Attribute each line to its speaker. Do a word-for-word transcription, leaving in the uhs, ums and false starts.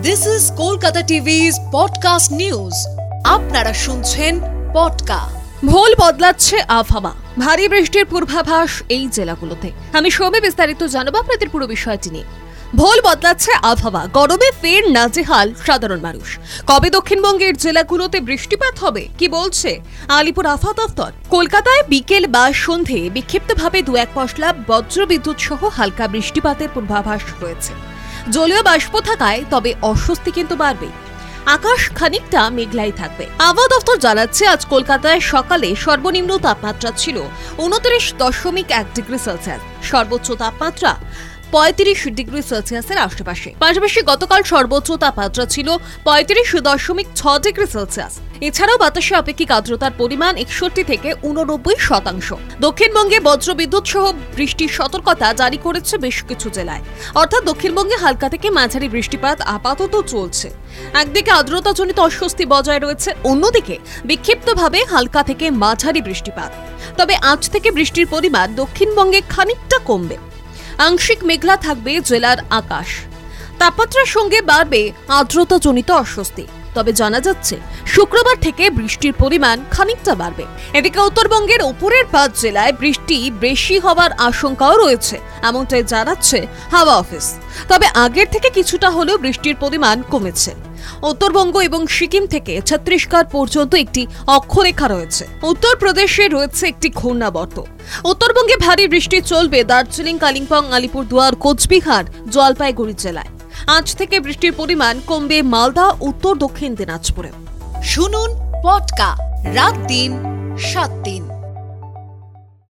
Speaker 1: This is Kolkata TV's podcast news. আপনারা শুনছেন পডকা।
Speaker 2: ভোল বদলাচ্ছে আবহাওয়া, ভারী বৃষ্টির পূর্বাভাস এই জেলাগুলোতে। আমি সবে বিস্তারিত জানাবো আপনাদের পুরো বিষয়টি নিয়ে। ভোল বদলাচ্ছে আবহাওয়া, গরমে ফের নাজেহাল সাধারণ মানুষ। কবে দক্ষিণবঙ্গের জেলাগুলোতে বৃষ্টিপাত হবে কি বলছে আলিপুর আবহাওয়া দফতর? কলকাতায় বিকেল বা সন্ধে বিক্ষিপ্তভাবে দু এক পশলা বজ্রবিদ্যুৎ সহ হালকা বৃষ্টিপাতের পূর্বাভাস রয়েছে। জলীয় বাষ্প থাকায় তবে অস্বস্তি কিন্তু বাড়বে। আকাশ খানিকটা মেঘলাই থাকবে। আবহাওয়া দফতর জানাচ্ছে, আজ কলকাতায় সকালে সর্বনিম্ন তাপমাত্রা ছিল উনত্রিশ দশমিক এক ডিগ্রি সেলসিয়াস, সর্বোচ্চ তাপমাত্রা পঁয়ত্রিশ ডিগ্রি সেলসিয়াসের আশেপাশে। পাশাপাশি গতকাল সর্বোচ্চ তাপমাত্রা ছিল পঁয়ত্রিশ দশমিক ছ ডিগ্রি সেলসিয়াস। এছাড়াও বাতাসে আপেক্ষিক আর্দ্রতার পরিমাণ একষট্টি থেকে উননব্বই শতাংশ। দক্ষিণবঙ্গে বজ্রবিদ্যুৎ সহ বৃষ্টির সতর্কতা জারি করেছে বেশ কিছু জেলায়। অর্থাৎ দক্ষিণবঙ্গে হালকা থেকে মাঝারি বৃষ্টিপাত আপাতত চলছে। একদিকে আর্দ্রতাজনিত অস্বস্তি বজায় রয়েছে, অন্যদিকে বিক্ষিপ্তভাবে হালকা থেকে মাঝারি বৃষ্টিপাত। তবে আজ থেকে বৃষ্টির পরিমাণ দক্ষিণবঙ্গে খানিকটা কমবে। আংশিক মেঘলা থাকবে জেলার আকাশ। তাপমাত্রার সঙ্গে বাড়বে আর্দ্রতাজনিত অস্বস্তি। তবে জানা যাচ্ছে শুক্রবার থেকে বৃষ্টির পরিমাণ খানিকটা বাড়বে। এদিকে উত্তরবঙ্গের উপরের পাঁচ জেলায় বৃষ্টি বেশি হওয়ার আশঙ্কাও রয়েছে, এমনটাই জানাচ্ছে হাওয়া অফিস। তবে আগের থেকে কিছুটা হলেও বৃষ্টির পরিমাণ কমেছে। উত্তরবঙ্গ এবং সিকিম থেকে ছত্তিশগড় পর্যন্ত একটি অক্ষরেখা রয়েছে। উত্তরপ্রদেশে রয়েছে একটি ঘূর্ণাবর্ত। উত্তরবঙ্গে ভারী বৃষ্টি চলবে দার্জিলিং, কালিম্পং, আলিপুরদুয়ার, কোচবিহার, জলপাইগুড়ি জেলায়। আজ থেকে বৃষ্টির পরিমাণ কমবে মালদা, উত্তর দক্ষিণ দিনাজপুরে।
Speaker 1: শুনুন পডকা, রাত দিন সাত দিন।